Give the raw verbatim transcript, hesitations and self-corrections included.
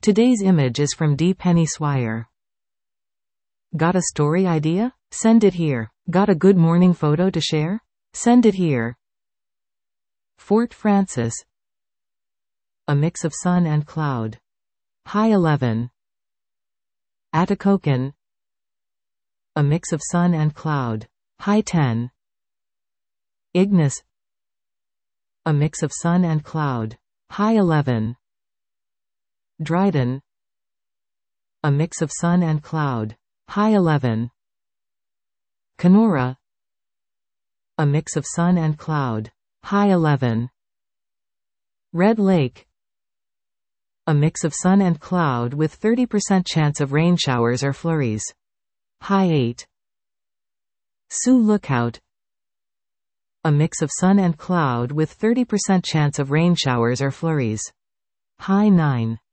Today's image is from D. Penny Swire. Got a story idea? Send it here. Got a good morning photo to share? Send it here. Fort Frances. A mix of sun and cloud. High eleven. Atikokan. A mix of sun and cloud. High ten. Ignis. A mix of sun and cloud. High eleven. Dryden. A mix of sun and cloud. High eleven. Kenora. A mix of sun and cloud. High eleven. Red Lake. A mix of sun and cloud with thirty percent chance of rain showers or flurries. High eight. Sioux Lookout. A mix of sun and cloud with thirty percent chance of rain showers or flurries. High nine.